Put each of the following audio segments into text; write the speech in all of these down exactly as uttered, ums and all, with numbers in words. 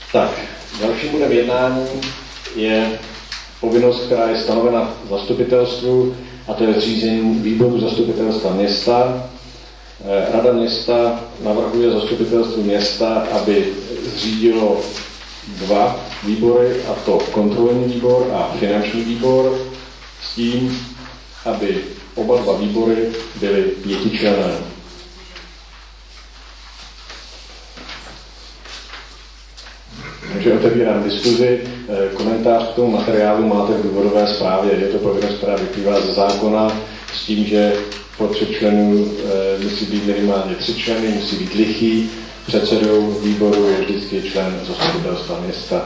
Tak, dalším bodem jednání je povinnost, která je stanovena zastupitelstvu, a to je zřízení výboru zastupitelstva města. Rada města navrhuje zastupitelstvu města, aby zřídilo dva výbory, a to kontrolní výbor a finanční výbor, s tím, aby oba dva výbory byly pětičlenné. Takže otevírám diskuzi. Komentář k tomu materiálu máte v důvodové zprávě. Je to povinnost, která vyplývá ze zákona s tím, že počet členů e, musí být minimálně tři členy, musí být lichý. Předsedou výboru je vždycky člen zastupitelstva města.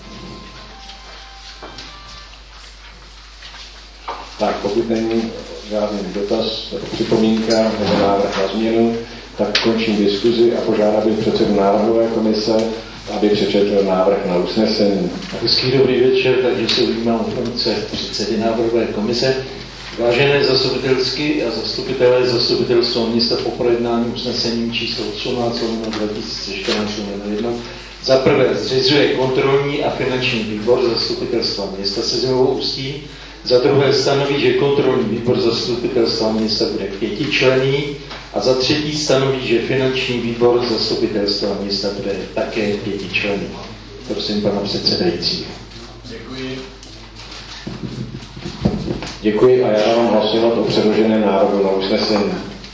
Tak, pokud není žádný dotaz, připomínka nebo návrh na změnu, tak končím diskuzi a požádám bych předsedu návrhové komise, aby přečetl návrh na usnesení. Hezký dobrý večer, takže se ujímám funkce předsedy návrhové komise. Vážené zastupitelské a zastupitelé zastupitelstva města po projednání usnesením číslo osmnáct dva tisíce čtrnáct jedna za prvé zřizuje kontrolní a finanční výbor zastupitelstva města Sezimovo Ústí, za druhé stanoví, že kontrolní výbor zastupitelstva města bude pětičlenný a za třetí stanoví, že finanční výbor zastupitelstva města bude také pětičlenný. Prosím pana předsedajícího. Děkuji. Děkuji a já dávám hlasovat o předloženém návrhu na usnesení.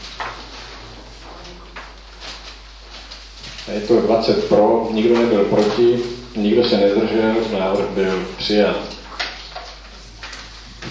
Je to dvacet pro, nikdo nebyl proti, nikdo se nezdržel, návrh byl přijat.